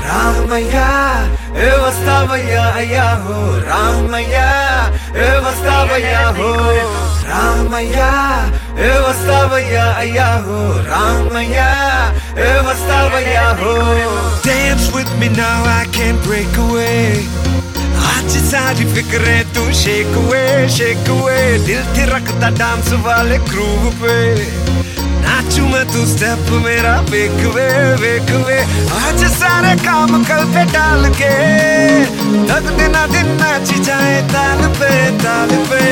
రామయ్య ఏ వస్తావయ్యా అయ్యా హో రామయ్య ఏ వస్తావయ్యా హో రామయ్య ఏ వస్తావయ్యా అయ్యా హో రామయ్య ఏ వస్తావయ్యా హో Dance with me now I can't break away आज सारी फिक्रें तू शेक away दिल थिरकता डांस वाले ग्रूव पे नाचू मैं तू स्टेप मेरा वेक वे आज सारे काम कल पे डाल के तक दिन नाची जाए ताल पे